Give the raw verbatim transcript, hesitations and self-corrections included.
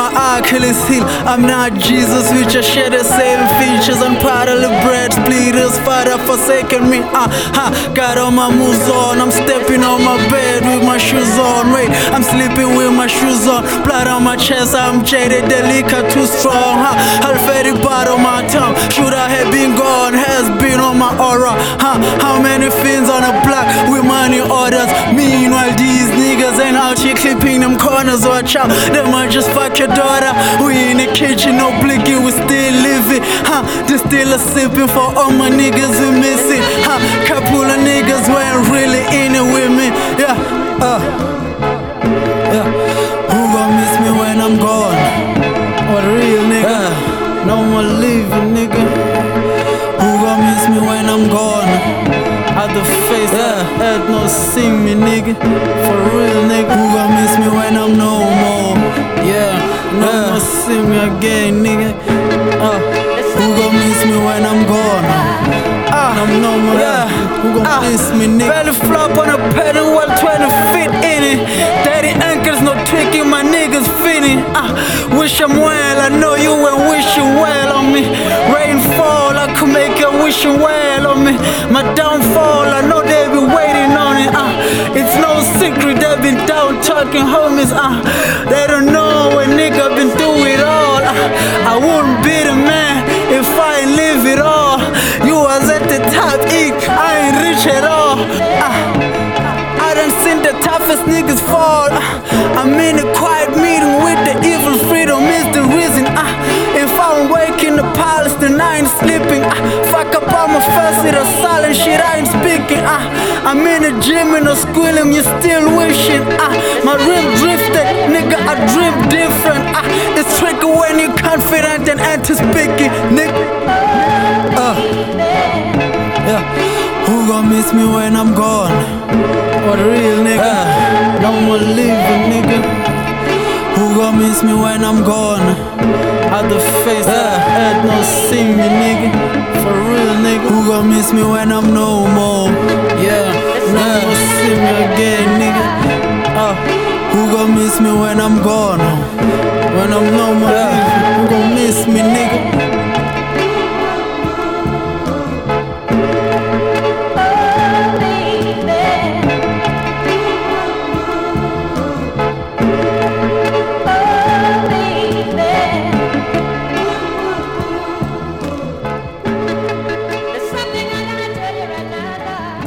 my Achilles heel. I'm not Jesus, we just share the same features. On parallel bread splitters, Father forsaken me. Ah, ha, got all my moves on. I'm stepping on my bed with my shoes on. Wait, I'm sleeping with my shoes on. Blood on my chest, I'm jaded, the liquor too strong. Ha, Alfred bottom my tongue. Should I have been gone? Has been on my aura. Ha, how many fins on a block with money orders? Meanwhile, these niggas ain't out here clipping them corners. Watch out, they might just fuck your daughter. We in the kitchen, no blinking, we still living. Ha, they still a sipping for all my niggas we missing. Ha, couple of niggas weren't really in it with me. Yeah, uh, yeah. Who gon' miss me when I'm gone? What real nigga? Yeah. No more leaving, nigga. Who gon' miss me when I'm gone? Out the face, yeah. Head no see me, nigga. For real, nigga. Who gon' miss me when I'm no more? Yeah, no yeah. more see me again, nigga. Uh, who gon' miss me when I'm gone? Ah, I'm no more. Yeah. Who gon' ah. miss me, nigga? Belly flop on a pedal while trying to fit in it. Daddy ankles no tweaking, my niggas fitting. Ah, wish I'm well, I know you ain't wishing well on me. Rainfall, I could make you wishing well on me. My downfall, I know they be waiting on it. Ah, it's no secret they been down talking homies. Ah, they don't know when nigga been through it all. Ah, I wouldn't be the man if I ain't live it all. You was at the top, eat, I ain't rich at all. Ah, I done seen the toughest niggas fall. Ah, I'm in a quiet meeting with the evil freedom is the reason. Ah, if I'm waking the palace, then I ain't sleeping. Ah, fuck up on my first hit of silent shit, I ain't speaking. Ah, I'm in the gym and I'm squealing, you still wishing. Ah, my rim drifted, nigga, I dream different. Ah, it's tricky when you're confident and anti-speaking, nigga. Uh, yeah. Who gon' miss me when I'm gone? What real nigga? Yeah. No more living, nigga. Who gon' miss me when I'm gone? Out the face, yeah. Head no see me, nigga. For real, nigga. Who gon' miss me when I'm no more? Yeah, no yeah. more see me again, nigga. Uh, who gon' miss me when I'm gone? When I'm